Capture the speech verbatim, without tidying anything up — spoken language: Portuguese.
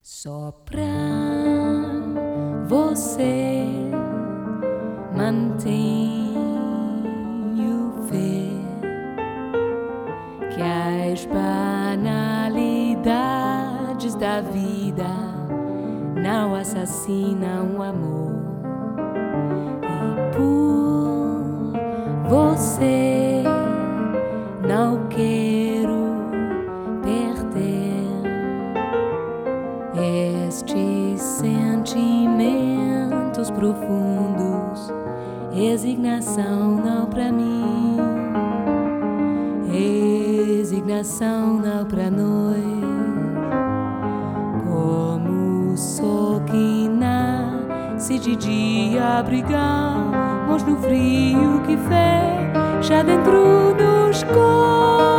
Só pra você mantenho fé que as banalidades da vida não assassinam o amor. E por você não quero perder estes sentimentos profundos. Resignação não pra mim, resignação não pra nós. Como o sol que nasce de dia, brigamos no frio que fecha dentro dos corpos.